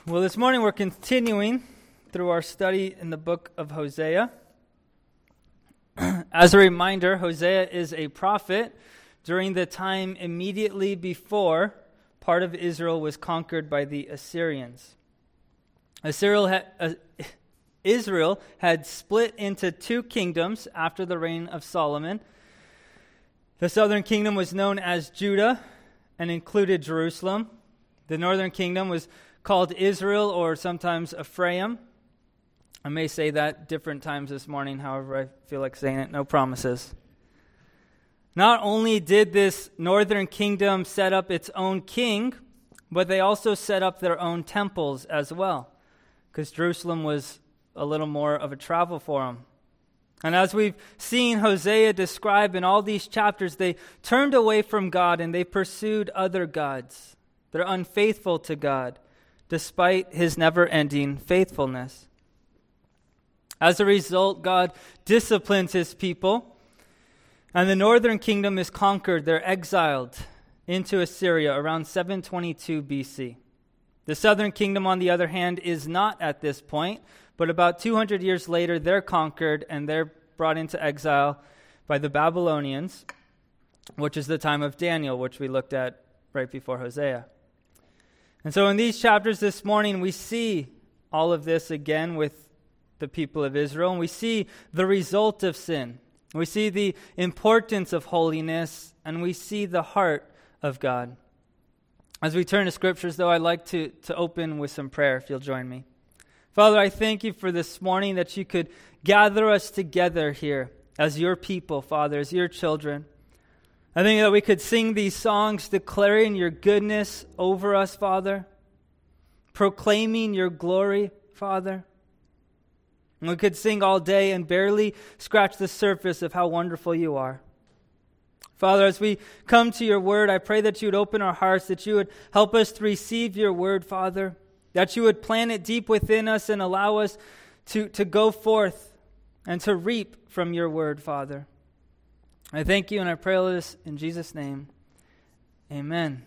Well, this morning we're continuing through our study in the book of Hosea. As a reminder, Hosea is a prophet during the time immediately before part of Israel was conquered by the Assyrians. Israel had split into two kingdoms after the reign of Solomon. The southern kingdom was known as Judah and included Jerusalem. The northern kingdom was called Israel, or sometimes Ephraim. I may say that different times this morning, however I feel like saying it. No promises. Not only did this northern kingdom set up its own king, but they also set up their own temples as well, because Jerusalem was a little more of a travel for them. And as we've seen Hosea describe in all these chapters, they turned away from God and they pursued other gods. They're unfaithful to God, despite his never-ending faithfulness. As a result, God disciplines his people, and the northern kingdom is conquered. They're exiled into Assyria around 722 BC. The southern kingdom, on the other hand, is not at this point, but about 200 years later, they're conquered, and they're brought into exile by the Babylonians, which is the time of Daniel, which we looked at right before Hosea. And so in these chapters this morning, we see all of this again with the people of Israel, and we see the result of sin. We see the importance of holiness, and we see the heart of God. As we turn to scriptures, though, I'd like to open with some prayer, if you'll join me. Father, I thank you for this morning that you could gather us together here as your people, Father, as your children. I think that we could sing these songs declaring your goodness over us, Father, proclaiming your glory, Father. And we could sing all day and barely scratch the surface of how wonderful you are. Father, as we come to your word, I pray that you would open our hearts, that you would help us to receive your word, Father, that you would plant it deep within us and allow us to go forth and to reap from your word, Father. I thank you and I pray all this in Jesus' name. Amen.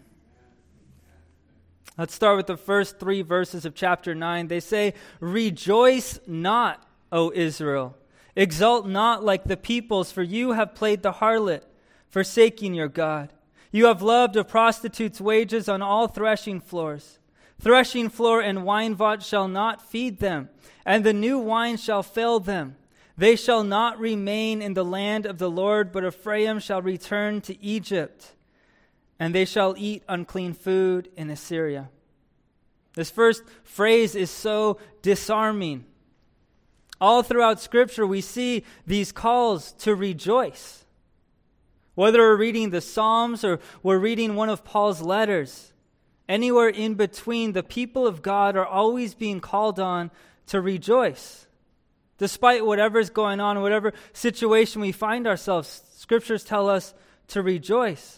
Let's start with the first 3 verses of chapter 9. They say, "Rejoice not, O Israel. Exult not like the peoples, for you have played the harlot, forsaking your God. You have loved a prostitute's wages on all threshing floors. Threshing floor and wine vat shall not feed them, and the new wine shall fail them. They shall not remain in the land of the Lord, but Ephraim shall return to Egypt, and they shall eat unclean food in Assyria." This first phrase is so disarming. All throughout Scripture, we see these calls to rejoice. Whether we're reading the Psalms or we're reading one of Paul's letters, anywhere in between, the people of God are always being called on to rejoice. Despite whatever's going on, whatever situation we find ourselves, scriptures tell us to rejoice.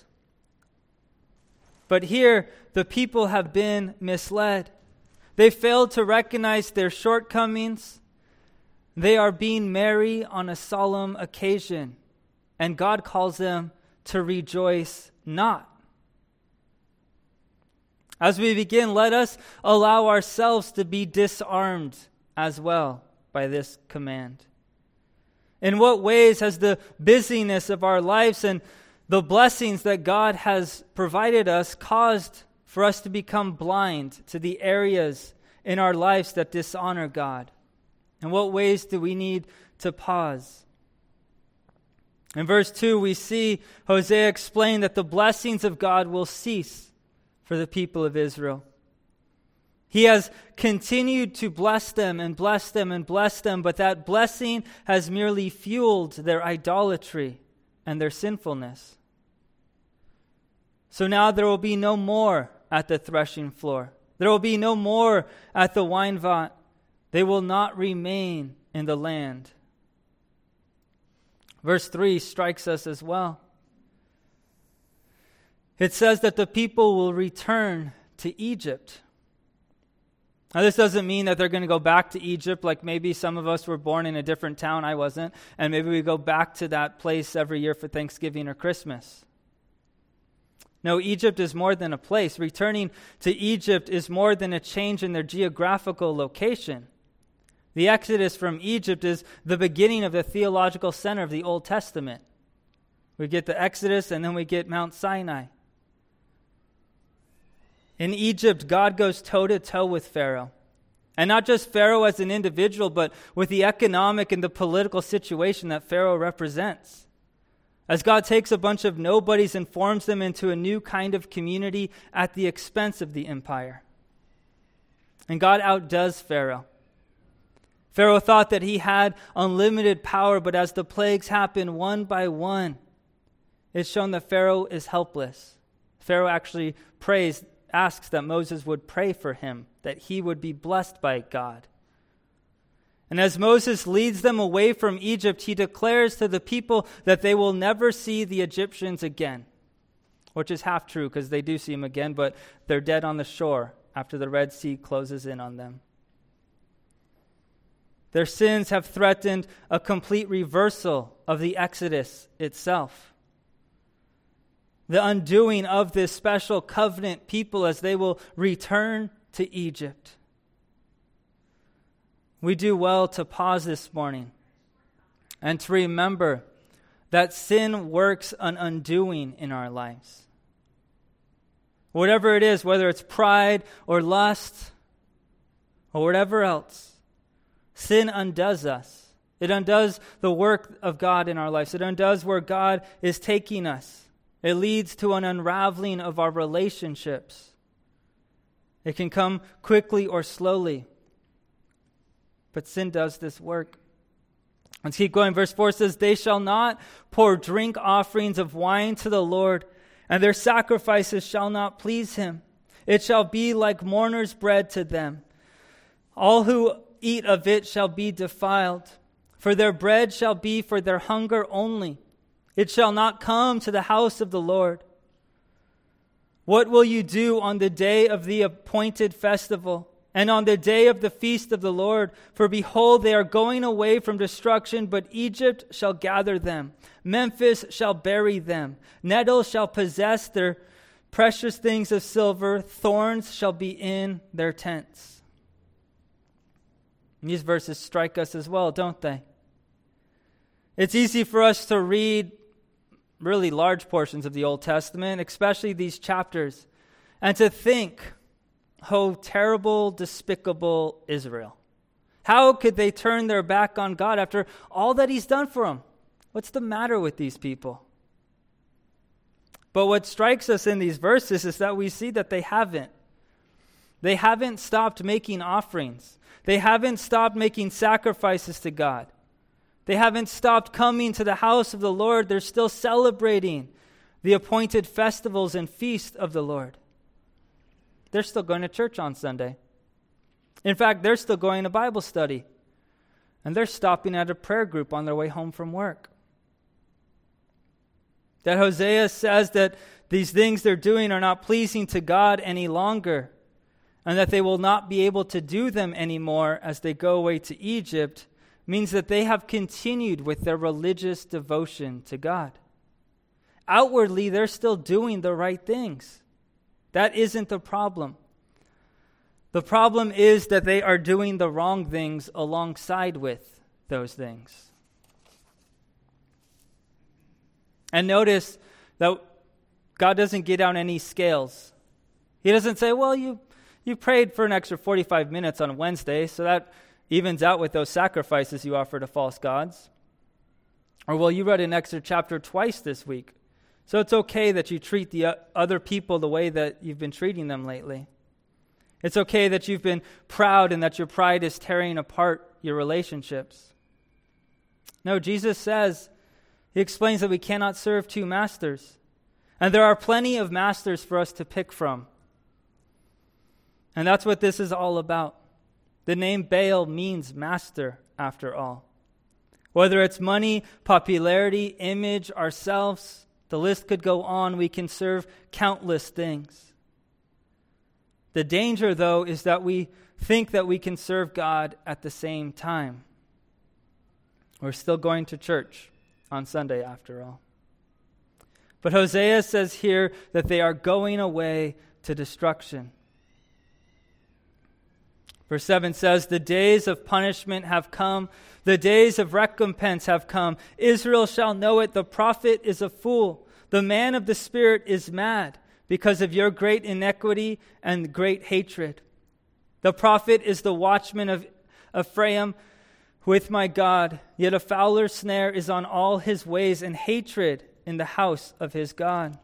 But here, the people have been misled. They failed to recognize their shortcomings. They are being merry on a solemn occasion, and God calls them to rejoice not. As we begin, let us allow ourselves to be disarmed as well by this command. In what ways has the busyness of our lives and the blessings that God has provided us caused for us to become blind to the areas in our lives that dishonor God? In what ways do we need to pause? In verse 2, we see Hosea explain that the blessings of God will cease for the people of Israel. He has continued to bless them and bless them and bless them, but that blessing has merely fueled their idolatry and their sinfulness. So now there will be no more at the threshing floor. There will be no more at the wine vat. They will not remain in the land. Verse 3 strikes us as well. It says that the people will return to Egypt. Now, this doesn't mean that they're going to go back to Egypt like maybe some of us were born in a different town. I wasn't. And maybe we go back to that place every year for Thanksgiving or Christmas. No, Egypt is more than a place. Returning to Egypt is more than a change in their geographical location. The Exodus from Egypt is the beginning of the theological center of the Old Testament. We get the Exodus, and then we get Mount Sinai. In Egypt, God goes toe-to-toe with Pharaoh. And not just Pharaoh as an individual, but with the economic and the political situation that Pharaoh represents. As God takes a bunch of nobodies and forms them into a new kind of community at the expense of the empire. And God outdoes Pharaoh. Pharaoh thought that he had unlimited power, but as the plagues happen one by one, it's shown that Pharaoh is helpless. Pharaoh actually asks that Moses would pray for him, that he would be blessed by God. And as Moses leads them away from Egypt, he declares to the people that they will never see the Egyptians again, which is half true because they do see them again, but they're dead on the shore after the Red Sea closes in on them. Their sins have threatened a complete reversal of the Exodus itself. The undoing of this special covenant people as they will return to Egypt. We do well to pause this morning and to remember that sin works an undoing in our lives. Whatever it is, whether it's pride or lust or whatever else, sin undoes us. It undoes the work of God in our lives. It undoes where God is taking us. It leads to an unraveling of our relationships. It can come quickly or slowly. But sin does this work. Let's keep going. Verse 4 says, "They shall not pour drink offerings of wine to the Lord, and their sacrifices shall not please him. It shall be like mourner's bread to them. All who eat of it shall be defiled, for their bread shall be for their hunger only. It shall not come to the house of the Lord. What will you do on the day of the appointed festival, and on the day of the feast of the Lord? For behold, they are going away from destruction, but Egypt shall gather them. Memphis shall bury them. Nettles shall possess their precious things of silver. Thorns shall be in their tents." And these verses strike us as well, don't they? It's easy for us to read really large portions of the Old Testament, especially these chapters, and to think, oh, terrible, despicable Israel. How could they turn their back on God after all that he's done for them? What's the matter with these people? But what strikes us in these verses is that we see that they haven't. They haven't stopped making offerings. They haven't stopped making sacrifices to God. They haven't stopped coming to the house of the Lord. They're still celebrating the appointed festivals and feasts of the Lord. They're still going to church on Sunday. In fact, they're still going to Bible study. And they're stopping at a prayer group on their way home from work. That Hosea says that these things they're doing are not pleasing to God any longer, and that they will not be able to do them anymore as they go away to Egypt, means that they have continued with their religious devotion to God. Outwardly, they're still doing the right things. That isn't the problem. The problem is that they are doing the wrong things alongside with those things. And notice that God doesn't get on any scales. He doesn't say, well, you prayed for an extra 45 minutes on Wednesday, so that evens out with those sacrifices you offer to false gods. Or, well, you read an extra chapter twice this week, so it's okay that you treat the other people the way that you've been treating them lately. It's okay that you've been proud and that your pride is tearing apart your relationships. No, Jesus says, he explains that we cannot serve two masters. And there are plenty of masters for us to pick from. And that's what this is all about. The name Baal means master, after all. Whether it's money, popularity, image, ourselves, the list could go on. We can serve countless things. The danger, though, is that we think that we can serve God at the same time. We're still going to church on Sunday, after all. But Hosea says here that they are going away to destruction. Verse 7 says, the days of punishment have come. The days of recompense have come. Israel shall know it. The prophet is a fool. The man of the Spirit is mad because of your great iniquity and great hatred. The prophet is the watchman of Ephraim with my God. Yet a fowler's snare is on all his ways, and hatred in the house of his God.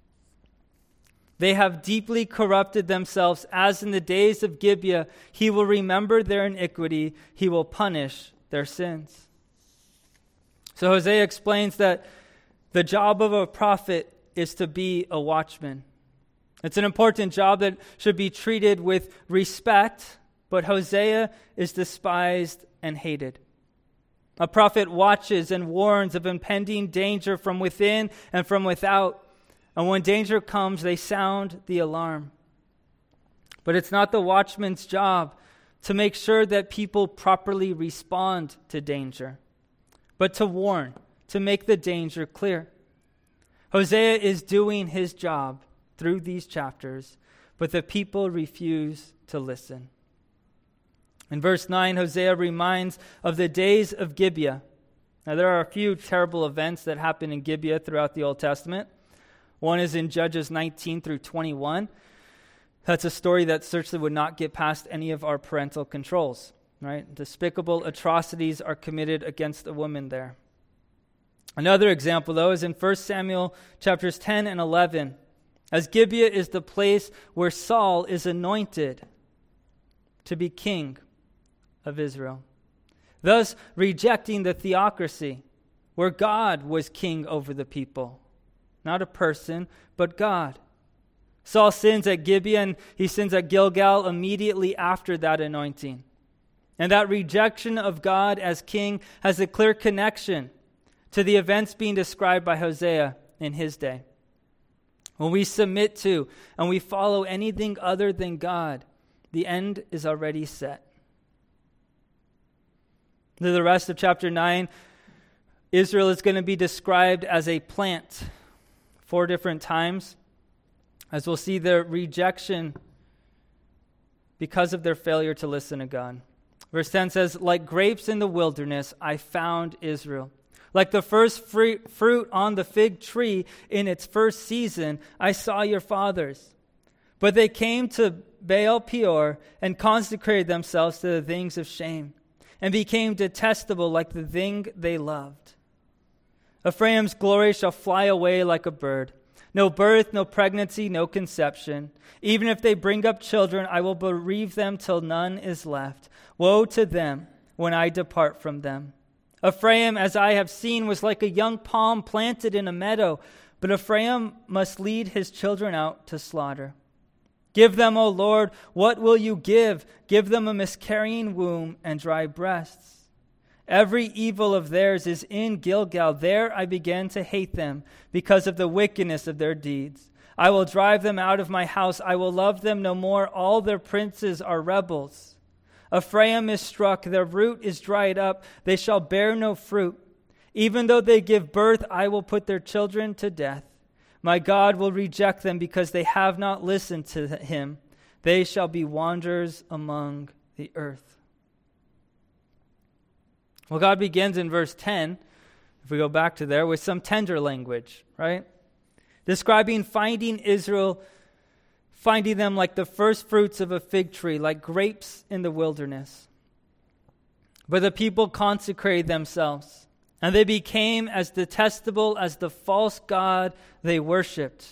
They have deeply corrupted themselves, as in the days of Gibeah. He will remember their iniquity. He will punish their sins. So Hosea explains that the job of a prophet is to be a watchman. It's an important job that should be treated with respect, but Hosea is despised and hated. A prophet watches and warns of impending danger from within and from without. And when danger comes, they sound the alarm. But it's not the watchman's job to make sure that people properly respond to danger, but to warn, to make the danger clear. Hosea is doing his job through these chapters, but the people refuse to listen. In verse 9, Hosea reminds of the days of Gibeah. Now, there are a few terrible events that happen in Gibeah throughout the Old Testament. One is in Judges 19 through 21. That's a story that certainly would not get past any of our parental controls, right? Despicable atrocities are committed against a woman there. Another example, though, is in 1 Samuel chapters 10 and 11. As Gibeah is the place where Saul is anointed to be king of Israel, thus rejecting the theocracy where God was king over the people. Not a person, but God. Saul sins at Gibeah and he sins at Gilgal immediately after that anointing. And that rejection of God as king has a clear connection to the events being described by Hosea in his day. When we submit to and we follow anything other than God, the end is already set. Through the rest of chapter 9, Israel is going to be described as a plant 4 different times, as we'll see their rejection because of their failure to listen to God. Verse 10 says, like grapes in the wilderness, I found Israel. Like the first fruit on the fig tree in its first season, I saw your fathers. But they came to Baal Peor and consecrated themselves to the things of shame, and became detestable like the thing they loved. Ephraim's glory shall fly away like a bird. No birth, no pregnancy, no conception. Even if they bring up children, I will bereave them till none is left. Woe to them when I depart from them. Ephraim, as I have seen, was like a young palm planted in a meadow, but Ephraim must lead his children out to slaughter. Give them, O Lord, what will you give? Give them a miscarrying womb and dry breasts. Every evil of theirs is in Gilgal. There I began to hate them because of the wickedness of their deeds. I will drive them out of my house. I will love them no more. All their princes are rebels. Ephraim is struck. Their root is dried up. They shall bear no fruit. Even though they give birth, I will put their children to death. My God will reject them because they have not listened to him. They shall be wanderers among the earth. Well, God begins in verse 10, if we go back to there, with some tender language, right? Describing finding Israel, finding them like the first fruits of a fig tree, like grapes in the wilderness. But the people consecrated themselves, and they became as detestable as the false god they worshipped.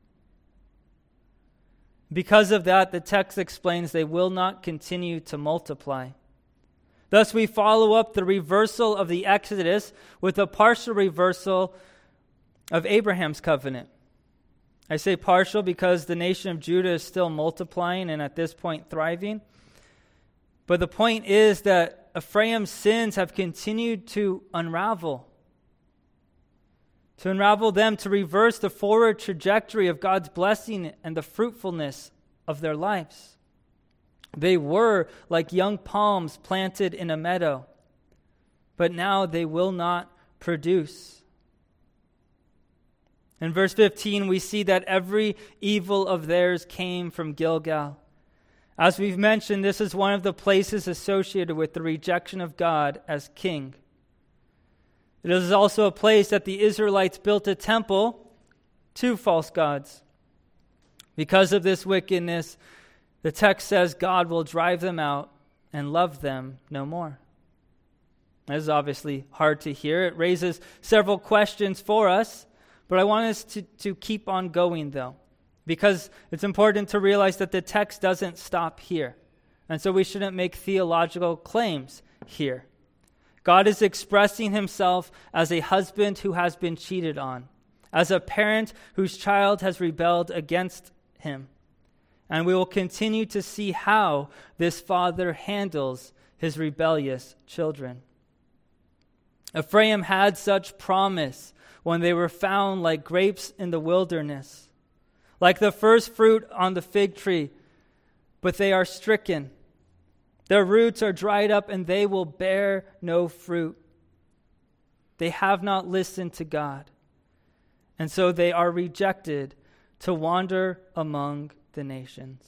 Because of that, the text explains they will not continue to multiply. Thus, we follow up the reversal of the Exodus with a partial reversal of Abraham's covenant. I say partial because the nation of Judah is still multiplying and at this point thriving. But the point is that Ephraim's sins have continued to unravel them, to reverse the forward trajectory of God's blessing and the fruitfulness of their lives. They were like young palms planted in a meadow, but now they will not produce. In verse 15, we see that every evil of theirs came from Gilgal. As we've mentioned, this is one of the places associated with the rejection of God as king. It is also a place that the Israelites built a temple to false gods. Because of this wickedness, the text says God will drive them out and love them no more. This is obviously hard to hear. It raises several questions for us, but I want us to keep on going, though, because it's important to realize that the text doesn't stop here. And so we shouldn't make theological claims here. God is expressing himself as a husband who has been cheated on, as a parent whose child has rebelled against him. And we will continue to see how this father handles his rebellious children. Ephraim had such promise when they were found like grapes in the wilderness, like the first fruit on the fig tree, but they are stricken. Their roots are dried up and they will bear no fruit. They have not listened to God, and so they are rejected to wander among the nations.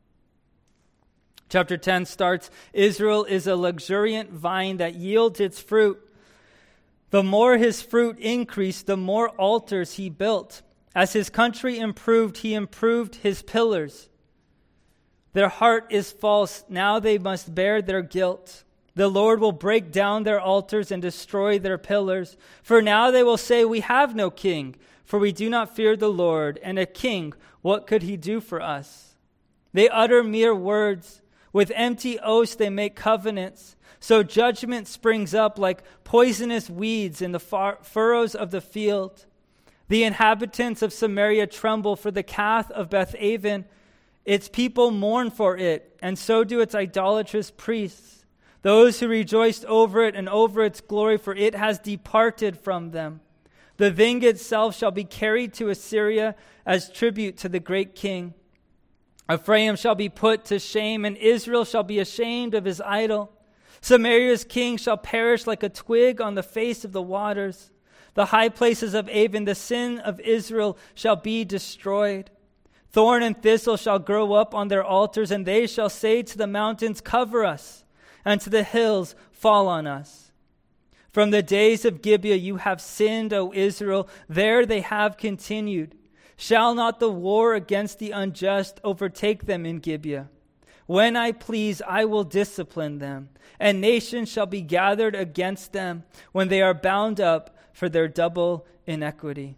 Chapter 10 starts, Israel is a luxuriant vine that yields its fruit. The more his fruit increased, the more altars he built. As his country improved, he improved his pillars. Their heart is false. Now they must bear their guilt. The Lord will break down their altars and destroy their pillars. For now they will say, we have no king, for we do not fear the Lord. And a king, what could he do for us? They utter mere words. With empty oaths they make covenants. So judgment springs up like poisonous weeds in the furrows of the field. The inhabitants of Samaria tremble for the calf of Beth-aven. Its people mourn for it, and so do its idolatrous priests. Those who rejoiced over it and over its glory, for it has departed from them. The thing itself shall be carried to Assyria as tribute to the great king. Ephraim shall be put to shame, and Israel shall be ashamed of his idol. Samaria's king shall perish like a twig on the face of the waters. The high places of Avon, the sin of Israel, shall be destroyed. Thorn and thistle shall grow up on their altars, and they shall say to the mountains, cover us, and to the hills, fall on us. From the days of Gibeah you have sinned, O Israel. There they have continued. Shall not the war against the unjust overtake them in Gibeah? When I please, I will discipline them, and nations shall be gathered against them when they are bound up for their double iniquity.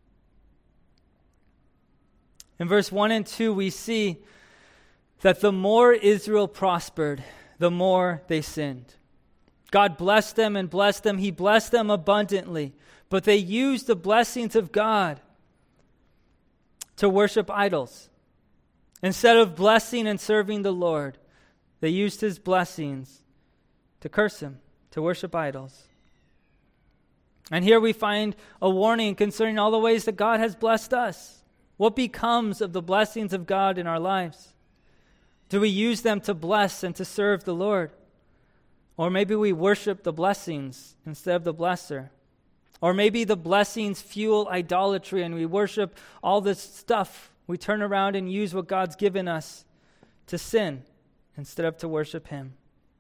In verse 1 and 2, we see that the more Israel prospered, the more they sinned. God blessed them and blessed them. He blessed them abundantly, but they used the blessings of God to worship idols. Instead of blessing and serving the Lord, they used his blessings to curse him, to worship idols. And here we find a warning concerning all the ways that God has blessed us. What becomes of the blessings of God in our lives? Do we use them to bless and to serve the Lord? Or maybe we worship the blessings instead of the blesser. Or maybe the blessings fuel idolatry and we worship all this stuff. We turn around and use what God's given us to sin instead of to worship him.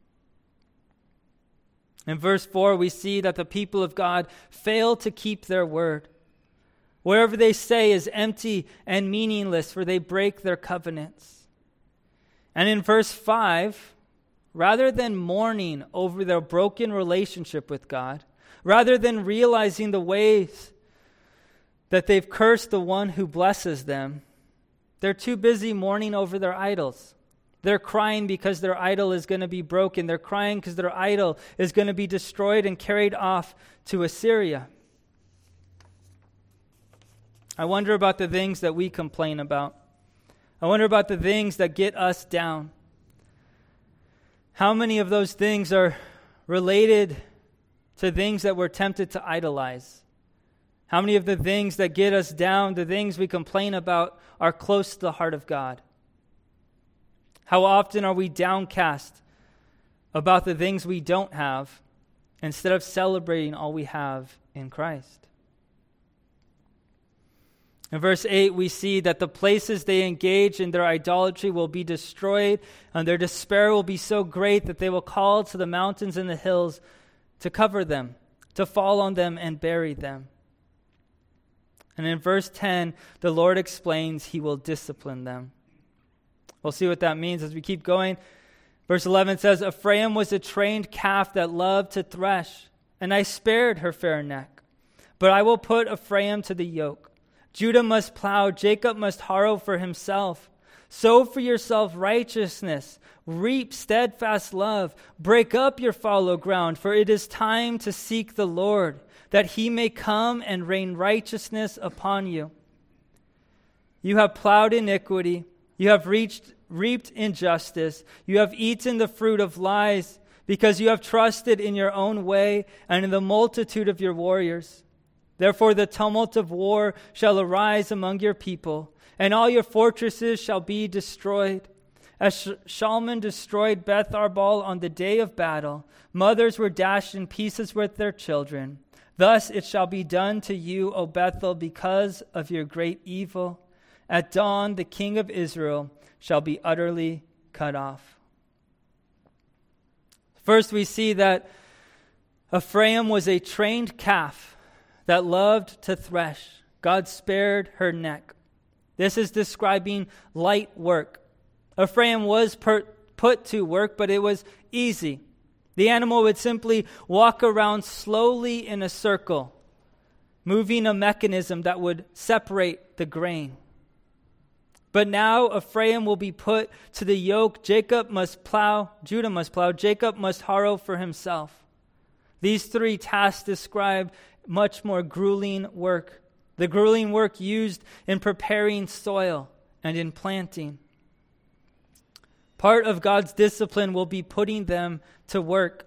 In verse 4, we see that the people of God fail to keep their word. Wherever they say is empty and meaningless, for they break their covenants. And in verse 5, rather than mourning over their broken relationship with God, rather than realizing the ways that they've cursed the one who blesses them, they're too busy mourning over their idols. They're crying because their idol is going to be broken. They're crying because their idol is going to be destroyed and carried off to Assyria. I wonder about the things that we complain about. I wonder about the things that get us down. How many of those things are related to things that we're tempted to idolize? How many of the things that get us down, the things we complain about, are close to the heart of God? How often are we downcast about the things we don't have instead of celebrating all we have in Christ? In verse 8, we see that the places they engage in their idolatry will be destroyed, and their despair will be so great that they will call to the mountains and the hills to cover them, to fall on them and bury them. And in verse 10, the Lord explains he will discipline them. We'll see what that means as we keep going. Verse 11 says, Ephraim was a trained calf that loved to thresh, and I spared her fair neck. But I will put Ephraim to the yoke. Judah must plow, Jacob must harrow for himself. Sow for yourself righteousness, reap steadfast love. Break up your fallow ground, for it is time to seek the Lord, that he may come and rain righteousness upon you. You have plowed iniquity, you have reaped injustice, you have eaten the fruit of lies, because you have trusted in your own way and in the multitude of your warriors. Therefore the tumult of war shall arise among your people, and all your fortresses shall be destroyed. As Shalman destroyed Beth Arbal on the day of battle, mothers were dashed in pieces with their children. Thus it shall be done to you, O Bethel, because of your great evil. At dawn the king of Israel shall be utterly cut off. First we see that Ephraim was a trained calf that loved to thresh. God spared her neck. This is describing light work. Ephraim was put to work, but it was easy. The animal would simply walk around slowly in a circle, moving a mechanism that would separate the grain. But now Ephraim will be put to the yoke. Judah must plow, Jacob must harrow for himself. These three tasks describe much more grueling work. The grueling work used in preparing soil and in planting. Part of God's discipline will be putting them to work.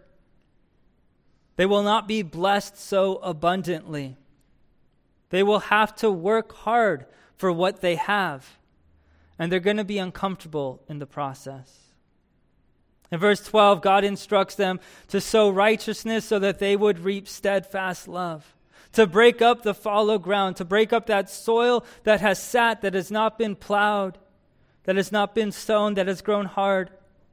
They will not be blessed so abundantly. They will have to work hard for what they have, and they're going to be uncomfortable in the process. In verse 12, God instructs them to sow righteousness so that they would reap steadfast love, to break up the fallow ground, to break up that soil that has sat, that has not been plowed, that has not been sown, that has grown hard.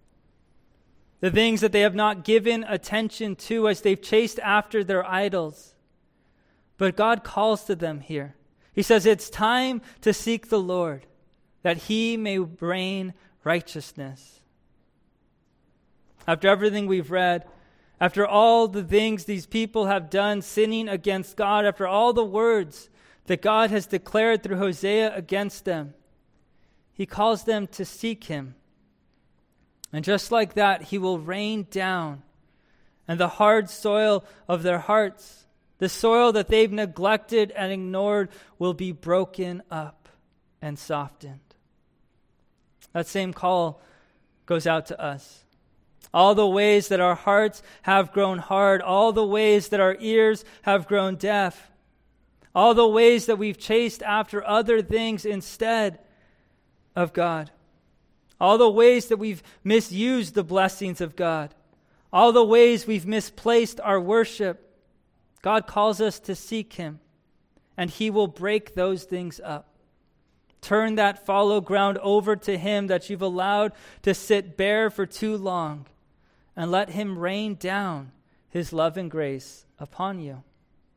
The things that they have not given attention to as they've chased after their idols. But God calls to them here. He says it's time to seek the Lord, that he may rain righteousness. After everything we've read, after all the things these people have done sinning against God, after all the words that God has declared through Hosea against them, he calls them to seek him. And just like that, he will rain down, and the hard soil of their hearts, the soil that they've neglected and ignored, will be broken up and softened. That same call goes out to us. All the ways that our hearts have grown hard, all the ways that our ears have grown deaf, all the ways that we've chased after other things instead of God, all the ways that we've misused the blessings of God, all the ways we've misplaced our worship, God calls us to seek him, and he will break those things up. Turn that fallow ground over to him that you've allowed to sit bare for too long, and let him rain down his love and grace upon you.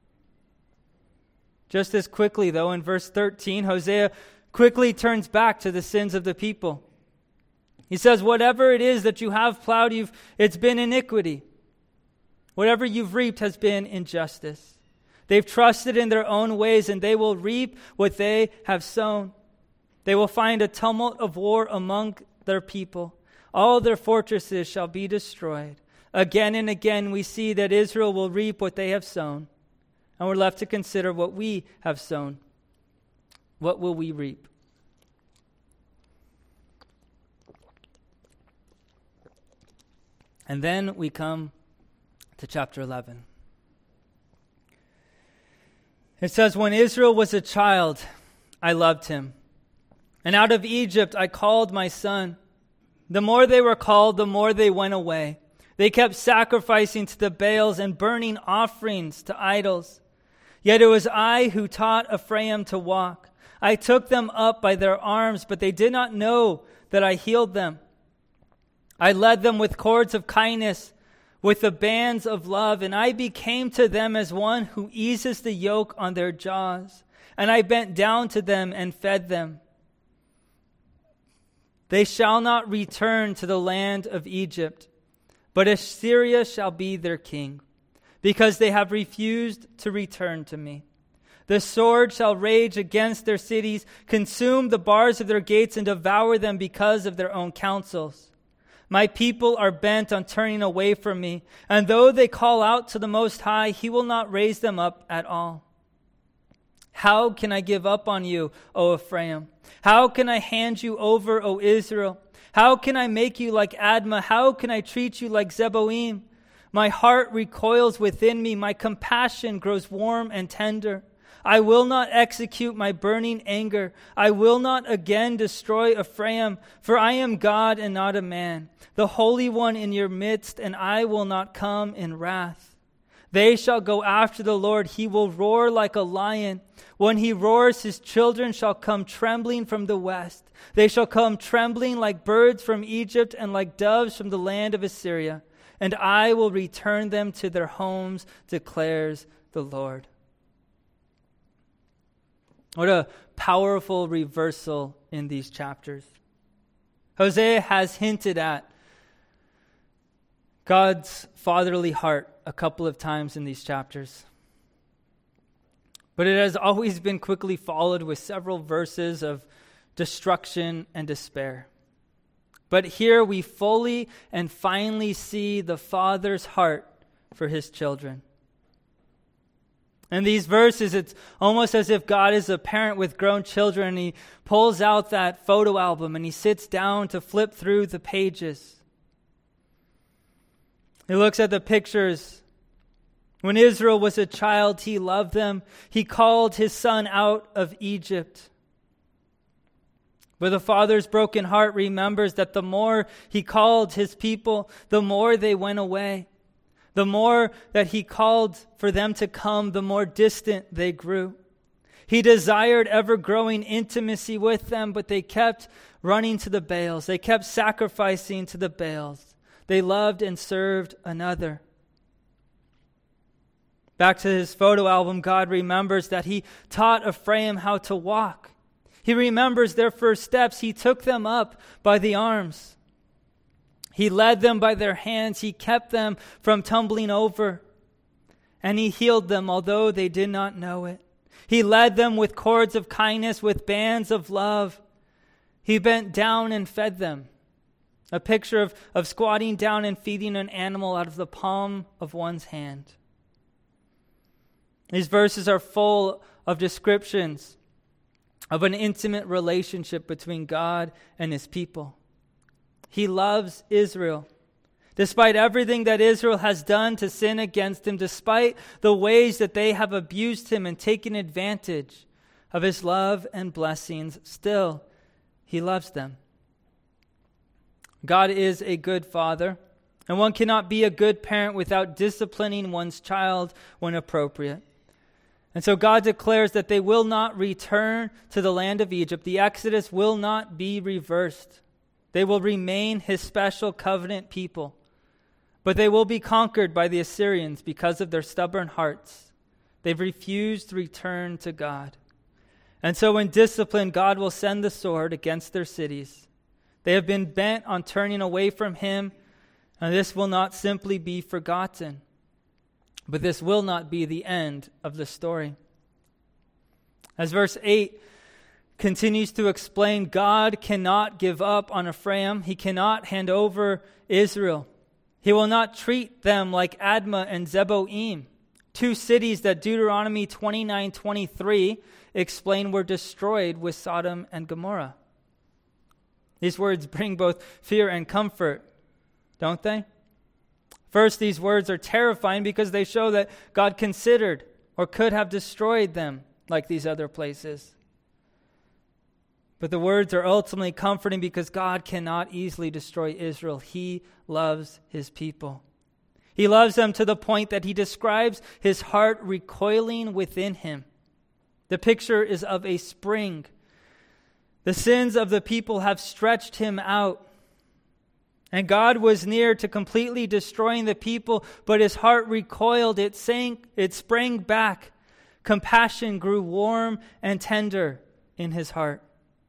Just as quickly, though, in verse 13, Hosea quickly turns back to the sins of the people. He says, whatever it is that you have plowed, it's been iniquity. Whatever you've reaped has been injustice. They've trusted in their own ways, and they will reap what they have sown. They will find a tumult of war among their people. All their fortresses shall be destroyed. Again and again we see that Israel will reap what they have sown. And we're left to consider what we have sown. What will we reap? And then we come to chapter 11. It says, when Israel was a child, I loved him. And out of Egypt I called my son. The more they were called, the more they went away. They kept sacrificing to the Baals and burning offerings to idols. Yet it was I who taught Ephraim to walk. I took them up by their arms, but they did not know that I healed them. I led them with cords of kindness, with the bands of love, and I became to them as one who eases the yoke on their jaws. And I bent down to them and fed them. They shall not return to the land of Egypt, but Assyria shall be their king, because they have refused to return to me. The sword shall rage against their cities, consume the bars of their gates, and devour them because of their own counsels. My people are bent on turning away from me, and though they call out to the Most High, he will not raise them up at all. How can I give up on you, O Ephraim? How can I hand you over, O Israel? How can I make you like Admah? How can I treat you like Zeboim? My heart recoils within me. My compassion grows warm and tender. I will not execute my burning anger. I will not again destroy Ephraim, for I am God and not a man, the Holy One in your midst, and I will not come in wrath. They shall go after the Lord. He will roar like a lion. When he roars, his children shall come trembling from the west. They shall come trembling like birds from Egypt and like doves from the land of Assyria. And I will return them to their homes, declares the Lord. What a powerful reversal in these chapters. Hosea has hinted at God's fatherly heart a couple of times in these chapters. But it has always been quickly followed with several verses of destruction and despair. But here we fully and finally see the Father's heart for his children. In these verses, it's almost as if God is a parent with grown children, and he pulls out that photo album and he sits down to flip through the pages. He looks at the pictures. When Israel was a child, he loved them. He called his son out of Egypt. But the Father's broken heart remembers that the more he called his people, the more they went away. The more that he called for them to come, the more distant they grew. He desired ever-growing intimacy with them, but they kept running to the Baals. They kept sacrificing to the Baals. They loved and served another. Back to his photo album, God remembers that he taught Ephraim how to walk. He remembers their first steps. He took them up by the arms. He led them by their hands. He kept them from tumbling over. And he healed them, although they did not know it. He led them with cords of kindness, with bands of love. He bent down and fed them. A picture of squatting down and feeding an animal out of the palm of one's hand. These verses are full of descriptions of an intimate relationship between God and his people. He loves Israel. Despite everything that Israel has done to sin against him, despite the ways that they have abused him and taken advantage of his love and blessings, still he loves them. God is a good father, and one cannot be a good parent without disciplining one's child when appropriate. And so God declares that they will not return to the land of Egypt. The Exodus will not be reversed. They will remain his special covenant people. But they will be conquered by the Assyrians because of their stubborn hearts. They've refused to return to God. And so in discipline, God will send the sword against their cities. They have been bent on turning away from him, and this will not simply be forgotten. But this will not be the end of the story. As verse 8 continues to explain, God cannot give up on Ephraim. He cannot hand over Israel. He will not treat them like Admah and Zeboim, two cities that Deuteronomy 29:23 explain were destroyed with Sodom and Gomorrah. These words bring both fear and comfort, don't they? First, these words are terrifying because they show that God considered or could have destroyed them like these other places. But the words are ultimately comforting because God cannot easily destroy Israel. He loves his people. He loves them to the point that he describes his heart recoiling within him. The picture is of a spring. The sins of the people have stretched him out. And God was near to completely destroying the people, but his heart recoiled. It sprang back. Compassion grew warm and tender in his heart.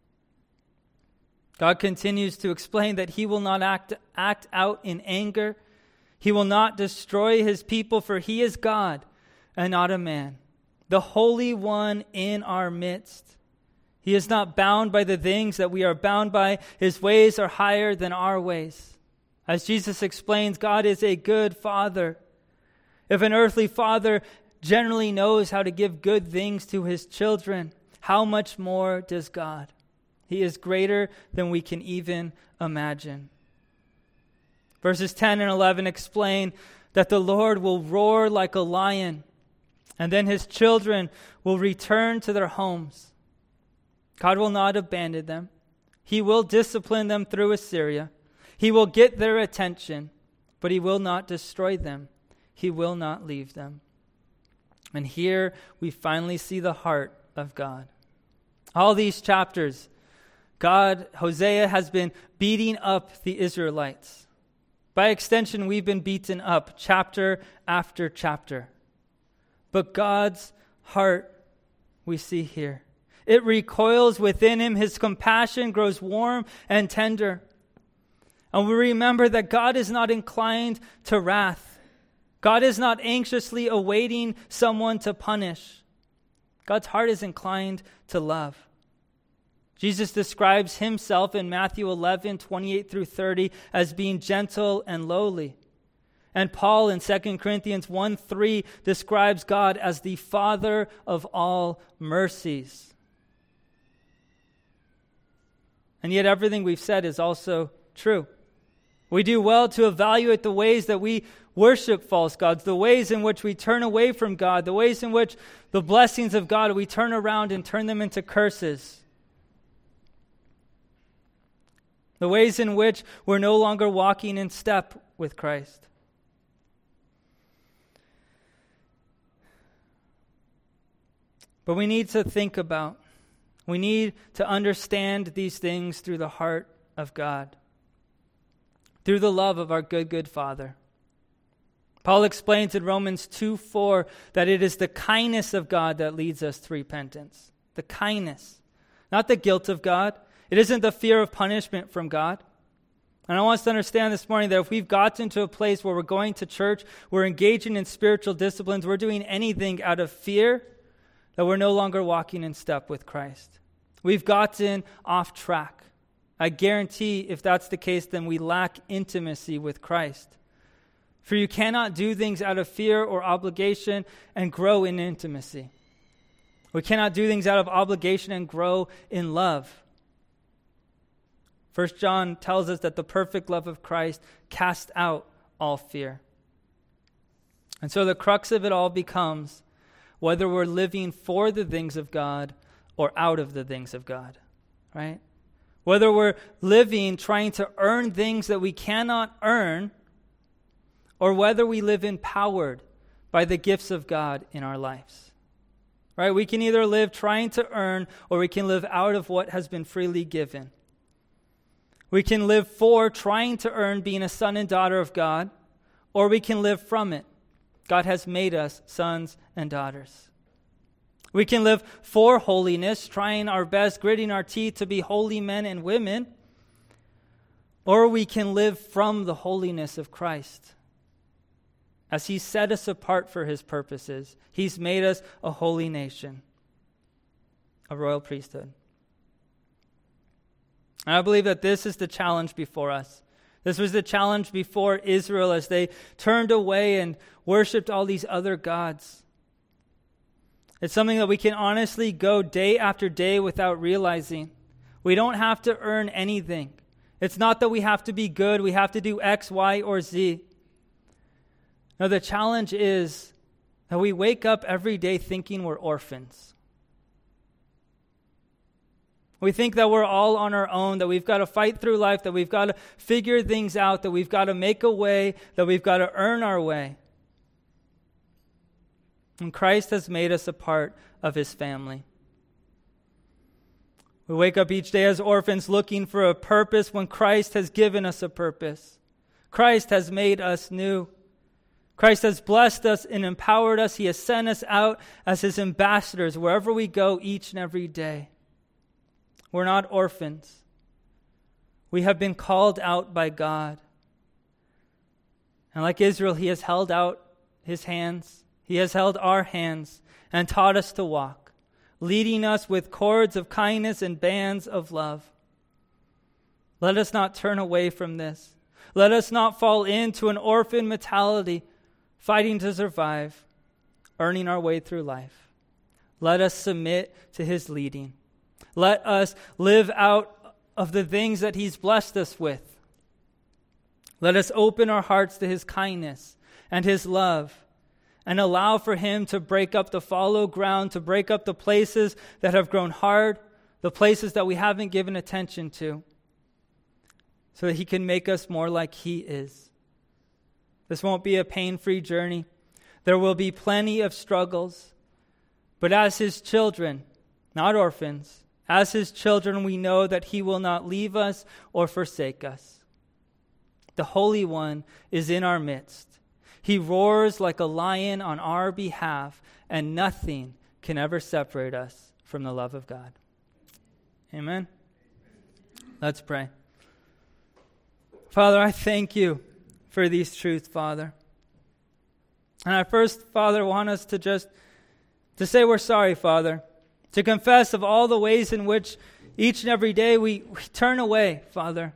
God continues to explain that he will not act out in anger. He will not destroy his people, for he is God and not a man, the Holy One in our midst. He is not bound by the things that we are bound by. His ways are higher than our ways. As Jesus explains, God is a good Father. If an earthly father generally knows how to give good things to his children, how much more does God? He is greater than we can even imagine. Verses 10 and 11 explain that the Lord will roar like a lion, and then his children will return to their homes. God will not abandon them. He will discipline them through Assyria. He will get their attention, but he will not destroy them. He will not leave them. And here we finally see the heart of God. All these chapters, Hosea has been beating up the Israelites. By extension, we've been beaten up chapter after chapter. But God's heart, we see here. It recoils within him. His compassion grows warm and tender. And we remember that God is not inclined to wrath. God is not anxiously awaiting someone to punish. God's heart is inclined to love. Jesus describes himself in Matthew 11, 28 through 30 as being gentle and lowly. And Paul in 2 Corinthians 1:3 describes God as the Father of all mercies. And yet everything we've said is also true. We do well to evaluate the ways that we worship false gods, the ways in which we turn away from God, the ways in which the blessings of God, we turn around and turn them into curses. The ways in which we're no longer walking in step with Christ. But we need to we need to understand these things through the heart of God, through the love of our good Father. Paul explains in Romans 2:4 that it is the kindness of God that leads us to repentance. The kindness, not the guilt of God. It isn't the fear of punishment from God. And I want us to understand this morning that if we've gotten to a place where we're going to church, we're engaging in spiritual disciplines, we're doing anything out of fear, that we're no longer walking in step with Christ. We've gotten off track. I guarantee if that's the case, then we lack intimacy with Christ. For you cannot do things out of fear or obligation and grow in intimacy. We cannot do things out of obligation and grow in love. 1 John tells us that the perfect love of Christ casts out all fear. And so the crux of it all becomes whether we're living for the things of God or out of the things of God, right? Whether we're living trying to earn things that we cannot earn, or whether we live empowered by the gifts of God in our lives, right? We can either live trying to earn, or we can live out of what has been freely given. We can live for trying to earn being a son and daughter of God, or we can live from it. God has made us sons and daughters. We can live for holiness, trying our best, gritting our teeth to be holy men and women, or we can live from the holiness of Christ. As he set us apart for his purposes, he's made us a holy nation, a royal priesthood. And I believe that this is the challenge before us. This was the challenge before Israel as they turned away and worshiped all these other gods. It's something that we can honestly go day after day without realizing. We don't have to earn anything. It's not that we have to be good, we have to do X, Y, or Z. No, the challenge is that we wake up every day thinking we're orphans. We think that we're all on our own, that we've got to fight through life, that we've got to figure things out, that we've got to make a way, that we've got to earn our way. And Christ has made us a part of his family. We wake up each day as orphans looking for a purpose when Christ has given us a purpose. Christ has made us new. Christ has blessed us and empowered us. He has sent us out as his ambassadors wherever we go each and every day. We're not orphans. We have been called out by God. And like Israel, he has held out his hands. He has held our hands and taught us to walk, leading us with cords of kindness and bands of love. Let us not turn away from this. Let us not fall into an orphan mentality, fighting to survive, earning our way through life. Let us submit to his leading. Let us live out of the things that he's blessed us with. Let us open our hearts to his kindness and his love, and allow for him to break up the fallow ground, to break up the places that have grown hard, the places that we haven't given attention to, so that he can make us more like he is. This won't be a pain-free journey. There will be plenty of struggles. But as his children, not orphans, as his children, we know that he will not leave us or forsake us. The Holy One is in our midst. He roars like a lion on our behalf, and nothing can ever separate us from the love of God. Amen? Let's pray. Father, I thank you for these truths, Father. And I first, Father, want us to say we're sorry, Father, to confess of all the ways in which each and every day we turn away, Father.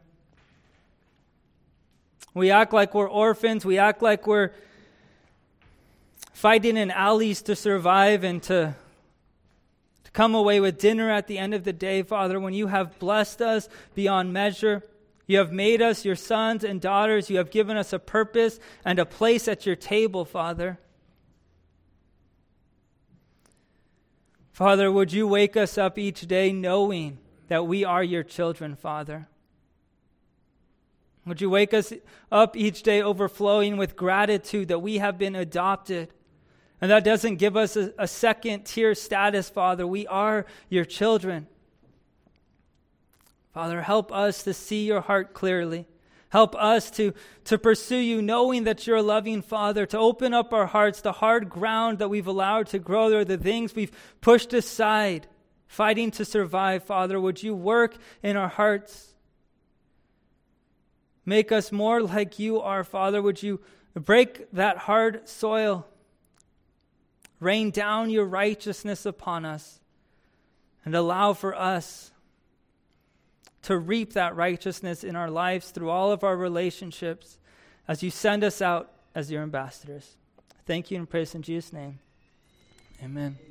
We act like we're orphans. We act like we're fighting in alleys to survive and to come away with dinner at the end of the day, Father, when you have blessed us beyond measure. You have made us your sons and daughters. You have given us a purpose and a place at your table, Father. Father, would you wake us up each day knowing that we are your children, Father? Would you wake us up each day overflowing with gratitude that we have been adopted? And that doesn't give us a second-tier status, Father. We are your children. Father, help us to see your heart clearly. Help us to pursue you, knowing that you're a loving Father, to open up our hearts, the hard ground that we've allowed to grow there, the things we've pushed aside, fighting to survive, Father. Would you work in our hearts? Make us more like you are, Father. Would you break that hard soil? Rain down your righteousness upon us and allow for us to reap that righteousness in our lives through all of our relationships as you send us out as your ambassadors. Thank you and praise in Jesus' name. Amen.